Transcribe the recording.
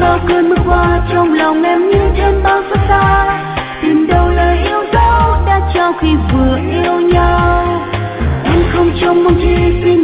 bao cơn mưa qua trong lòng em như trên bao xót xa, tìm đâu lời yêu dấu đã trao khi vừa yêu nhau. Em không trông mong chi xin